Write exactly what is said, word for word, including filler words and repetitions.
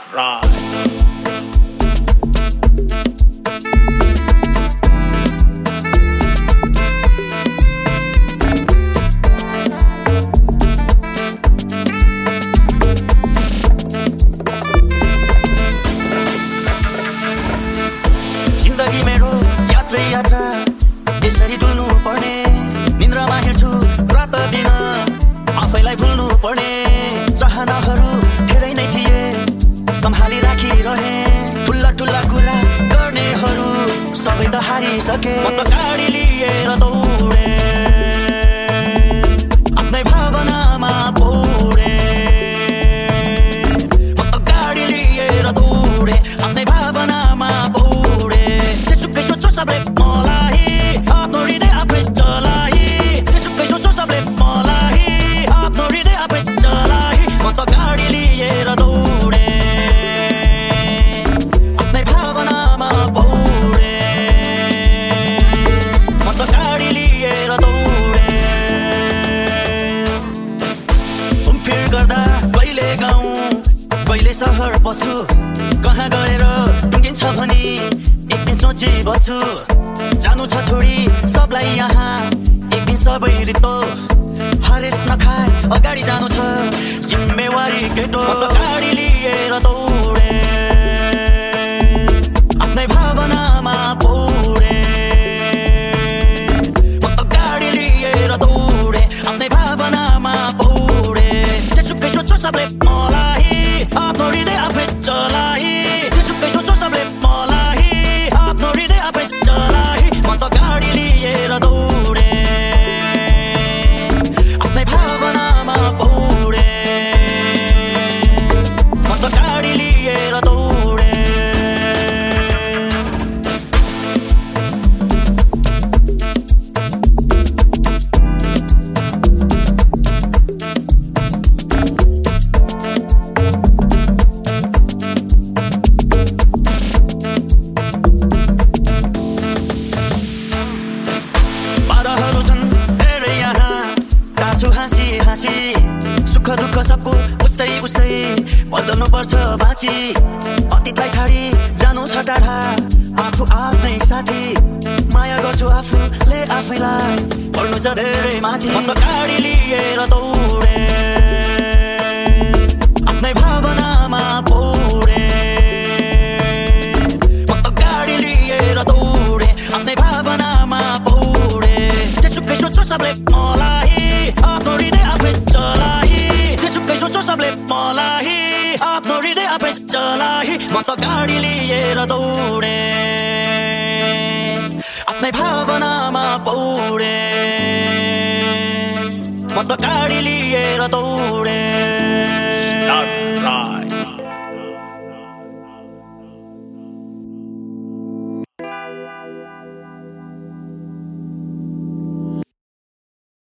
Right. जिन्दगी मेरो यात्रै यात्रा यसरी डुल्नु पर्ने निन्द्रामा हिँड्छु रात दिन आफैलाई भुल्नु पर्ने चाहनाहरू धेरै नै थिए सम्हाली राखिरहे ठुला ठुला कुरा गर्नेहरू सबै त हारिसके म त गाडी लिएर दौडे आफ्नै भावनामा पौडे म त गाडी लिएर दौडे आफ्नै भावनामा पौडे जेसुकै सोच्छ सबले मलाई आफ्नो हृदय आफै चलाइ जेसुकै सोच्छ सबले मलाई आफ्नो हृदय आफै चलाइ म त गाडी लिएर दौडे आफ्नै भावनामा पौडे म त गाडी लिएर दौडे घुमफिर गर्दा कहिले गाउँ कहिले सहर बस्छु कहाँ गएर टुङ्गिन्छ भनी एक दिन सोची बस्छु जानु छ छोडी सबलाई यहाँ एक दिन सबै रित्तो हरेस नखाए अगाडि जानु छ जिम्मेवारी केटो म त गाडी लिएर दौडे आफ्नै भावनामा पौडे म त गाडी लिएर दौडे आफ्नै भावनामा पौडे जेसुकै सोच्छ सबले मलाई आफ्नो हृदय आफै चलाइ जेसुकै सोच्छ सबले मलाई आफ्नो हृदय आफै चलाइ म त गाडी लिएर दौडे आफ्नै भावनामा पौडे म त गाडी लिएर दौडे बाधाहरू छन् धेरै यहाँ काट्छु हाँसी हाँसी सुख दुःख सबको उस्तै उस्तै बदल्नु पर्छ बाँची अतीतलाई छाडी जानु छ टाढा आफू आफ्नै साथी माया गर्छु आफूले आफैलाई पढ्नु छ धेरै माथि म त गाडी लिएर दौडे आफ्नै भावनामा पौडे म त गाडी लिएर दौडे आफ्नै भावनामा पौडे जेसुकै सोच्छ सबले मलाई आफ्नो हृदय आफै चलाइ जेसुकै सोच्छ सबले मलाई आफ्नो हृदय आफै चलाइ म त गाडी लिएर दौडे आफ्नै भावनामा पौडे म त गाडी लिएर दौडे